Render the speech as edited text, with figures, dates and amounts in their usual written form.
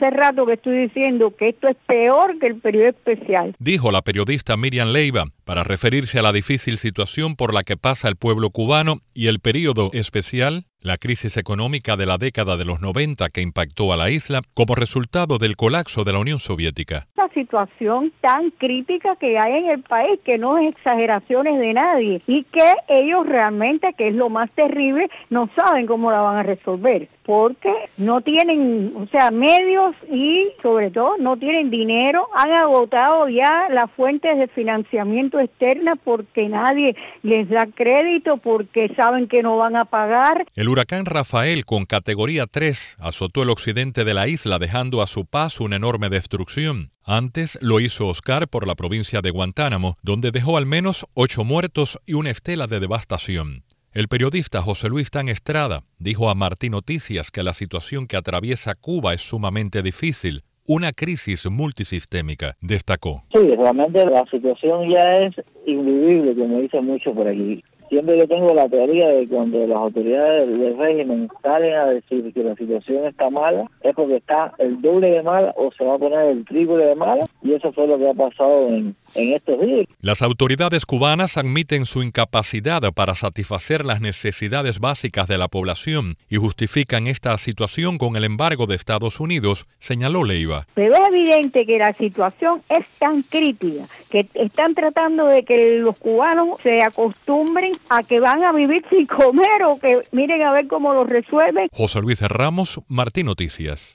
hace rato que estoy diciendo que esto es peor que el periodo especial. Dijo la periodista Miriam Leiva, para referirse a la difícil situación por la que pasa el pueblo cubano y el periodo especial, la crisis económica de la década de los 90 que impactó a la isla como resultado del colapso de la Unión Soviética. La situación tan crítica que hay en el país, que no es exageraciones de nadie, y que ellos realmente, que es lo más terrible, no saben cómo la van a resolver, porque no tienen, medios y sobre todo no tienen dinero, han agotado ya las fuentes de financiamiento externa porque nadie les da crédito, porque saben que no van a pagar. El huracán Rafael, con categoría 3, azotó el occidente de la isla, dejando a su paso una enorme destrucción. Antes lo hizo Oscar por la provincia de Guantánamo, donde dejó al menos 8 muertos y una estela de devastación. El periodista José Luis Tan Estrada dijo a Martín Noticias que la situación que atraviesa Cuba es sumamente difícil, una crisis multisistémica, destacó. Sí, realmente la situación ya es invivible, como dicen muchos por aquí. Siempre yo tengo la teoría de que cuando las autoridades del régimen salen a decir que la situación está mala, es porque está el doble de mala o se va a poner el triple de mala, y eso fue lo que ha pasado en estos días. Las autoridades cubanas admiten su incapacidad para satisfacer las necesidades básicas de la población y justifican esta situación con el embargo de Estados Unidos, señaló Leiva. Pero es evidente que la situación es tan crítica que están tratando de que los cubanos se acostumbren a que van a vivir sin comer o que miren a ver cómo lo resuelven. José Luis Ramos, Martín Noticias.